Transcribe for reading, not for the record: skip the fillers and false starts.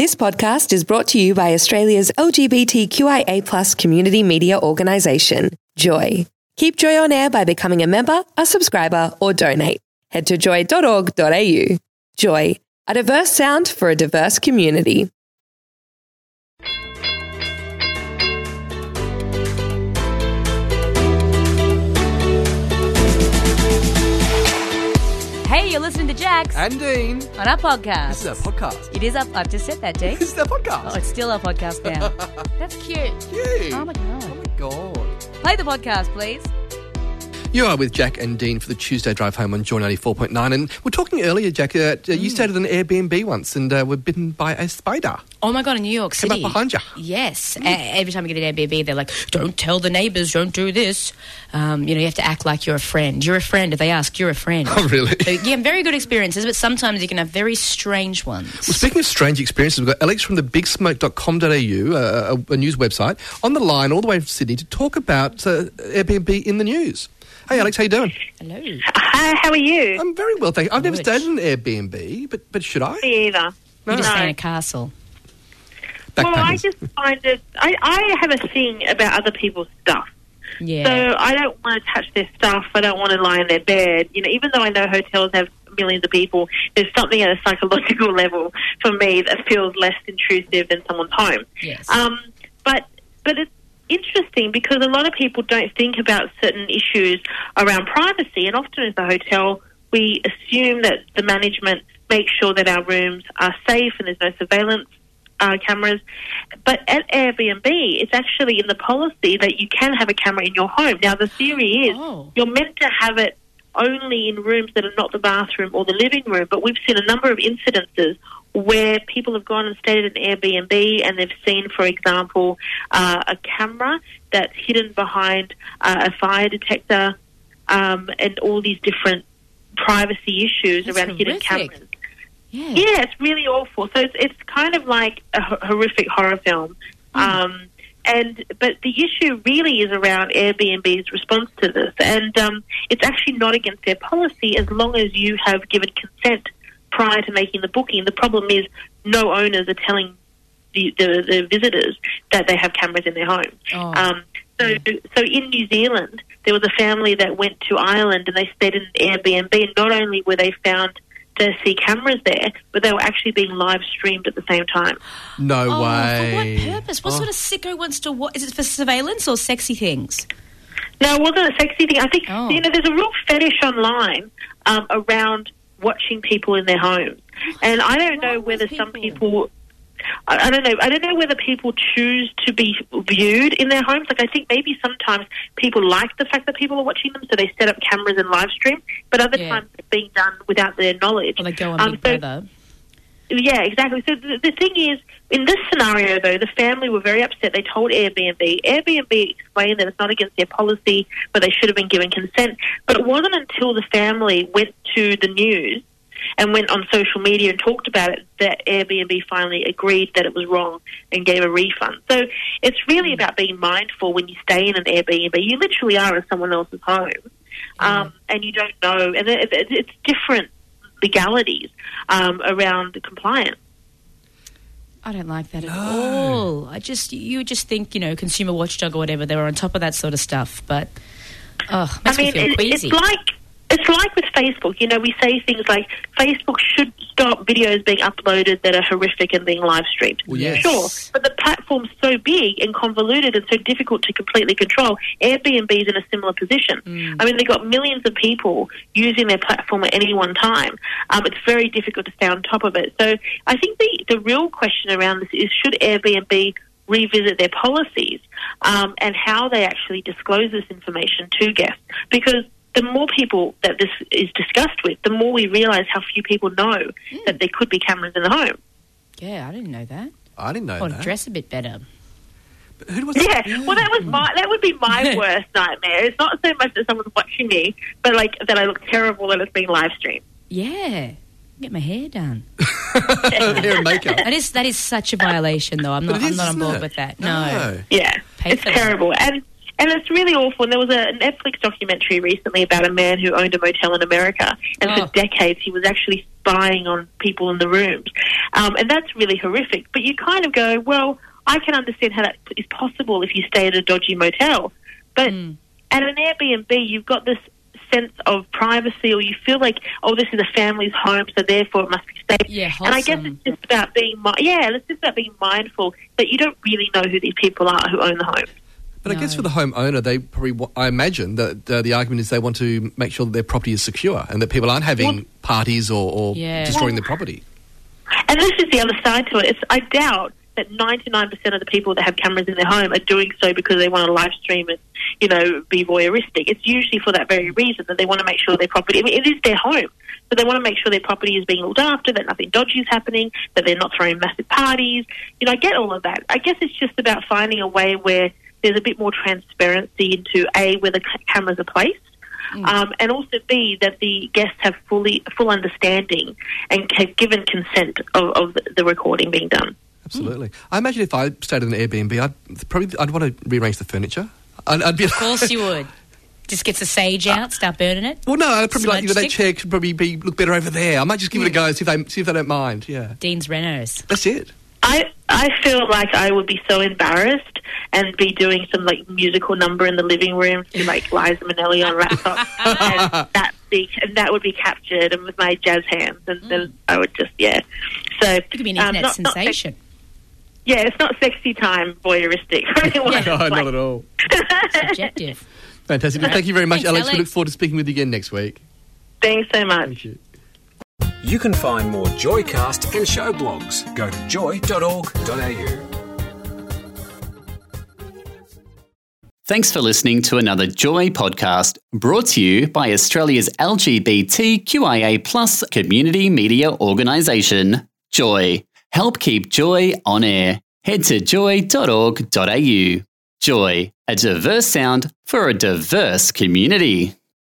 This podcast is brought to you by Australia's LGBTQIA+ community media organisation, Joy. Keep Joy on air by becoming a member, a subscriber, or donate. Head to joy.org.au. Joy, a diverse sound for a diverse community. Hey, you're listening to Jax And Dean. on our podcast. This is our podcast. It is up. I've just said that, Dean. This is our podcast. Oh, it's still our podcast now. That's cute. Cute. Oh, my God. Oh, my God. Play the podcast, please. You are with Jack and Dean for the Tuesday drive home on Joy 94.9. And we're talking earlier, Jack, you stayed at an Airbnb once and were bitten by a spider. Oh, my God, in New York City. Came up behind you. Yes. Every time you get an Airbnb, they're like, don't tell the neighbours, don't do this. You have to act like you're a friend. You're a friend. If they ask, you're a friend. Oh, really? So, yeah, very good experiences, but sometimes you can have very strange ones. Well, speaking of strange experiences, we've got Alex from the bigsmoke.com.au, a news website, on the line all the way from Sydney to talk about Airbnb in the news. Hey, Alex, how you doing? Hello. Hi, how are you? I'm very well, thank you. I've never Good. stayed in an Airbnb, but should I? Me either. You just No. stay in a castle. Well, I Backpackers. just find it... I have a thing about other people's stuff. Yeah. So I don't want to touch their stuff. I don't want to lie in their bed. You know, even though I know hotels have millions of people, there's something at a psychological level for me that feels less intrusive than someone's home. Yes. But it's interesting because a lot of people don't think about certain issues around privacy, and often as a hotel, we assume that the management makes sure that our rooms are safe and there's no surveillance cameras. But at Airbnb, it's actually in the policy that you can have a camera in your home. Now, the theory is you're meant to have it only in rooms that are not the bathroom or the living room, but we've seen a number of incidences where people have gone and stayed at an Airbnb and they've seen, for example, a camera that's hidden behind a fire detector and all these different privacy issues That's around hidden horrific. cameras. Yeah. It's really awful. So it's kind of like a horrific horror film. But the issue really is around Airbnb's response to this. And it's actually not against their policy as long as you have given consent prior to making the booking. The problem is no owners are telling the visitors that they have cameras in their home. So in New Zealand, there was a family that went to Ireland and they stayed in an Airbnb, and not only were they found to see cameras there, but they were actually being live streamed at the same time. No way. For what purpose? What sort of sicko wants to watch? Is it for surveillance or sexy things? No, it wasn't a sexy thing. I think, there's a real fetish online around watching people in their homes. And I don't know whether some people... I don't know. I don't know whether people choose to be viewed in their homes. Like, I think maybe sometimes people like the fact that people are watching them, so they set up cameras and live stream. But other times it's being done without their knowledge. Or they go on Big Brother. Yeah, exactly. So the thing is, in this scenario, though, the family were very upset. They told Airbnb. Airbnb explained that it's not against their policy, but they should have been given consent. But it wasn't until the family went to the news and went on social media and talked about it that Airbnb finally agreed that it was wrong and gave a refund. So it's really about being mindful when you stay in an Airbnb. You literally are in someone else's home, and you don't know. And it's different legalities around the compliance. I don't like that at all. You just think, consumer watchdog or whatever, they were on top of that sort of stuff. But, makes me feel queasy. It's like with Facebook. We say things like Facebook should stop videos being uploaded that are horrific and being live streamed. Well, yes. Sure, but the platform's so big and convoluted and so difficult to completely control. Airbnb's in a similar position. I mean, they've got millions of people using their platform at any one time. It's very difficult to stay on top of it. So I think the real question around this is, should Airbnb revisit their policies and how they actually disclose this information to guests? Because the more people that this is discussed with, the more we realise how few people know that there could be cameras in the home. Yeah, I didn't know that. I didn't know Or that. dress a bit better. But who was Well, that would be my worst nightmare. It's not so much that someone's watching me, but like that I look terrible and it's being live streamed. Yeah. Get my hair done. Hair and makeup. That is such a violation, though. I'm not on board with that. No. Yeah, Pay it's for that. terrible. And And it's really awful. And there was a Netflix documentary recently about a man who owned a motel in America, and for decades he was actually spying on people in the rooms. And that's really horrific. But you kind of go, well, I can understand how that is possible if you stay at a dodgy motel. But at an Airbnb, you've got this sense of privacy, or you feel like, oh, this is a family's home, so therefore it must be safe. Yeah, wholesome. And I guess it's just about being, it's just about being mindful that you don't really know who these people are who own the home. But I guess for the homeowner, they probably, I imagine that the argument is they want to make sure that their property is secure and that people aren't having parties or destroying the property. And this is the other side to it. I doubt that 99% of the people that have cameras in their home are doing so because they want to live stream and, be voyeuristic. It's usually for that very reason, that they want to make sure their property, it is their home, so they want to make sure their property is being looked after, that nothing dodgy is happening, that they're not throwing massive parties. I get all of that. I guess it's just about finding a way where there's a bit more transparency into, A, where the cameras are placed, and also, B, that the guests have full understanding and have given consent of the recording being done. Absolutely. I imagine if I stayed in an Airbnb, I'd want to rearrange the furniture. I'd be of course you would. Just get the sage out, start burning it. Well, no, I'd probably that chair could probably look better over there. I might just give it a go, see if they don't mind. Yeah, Dean's Renos. That's it. I feel like I would be so embarrassed and be doing some musical number in the living room to Liza Minnelli on laptop, and that would be captured and with my jazz hands, and then I would just So it could be an internet sensation. It's not sexy time voyeuristic for anyone. No, not at all. Subjective. Fantastic. Well, thank you very much, Thanks, Alex. We look forward to speaking with you again next week. Thanks so much. Thank you. You can find more Joycast and show blogs. Go to joy.org.au. Thanks for listening to another Joy podcast brought to you by Australia's LGBTQIA+ community media organisation, Joy. Help keep Joy on air. Head to joy.org.au. Joy, a diverse sound for a diverse community.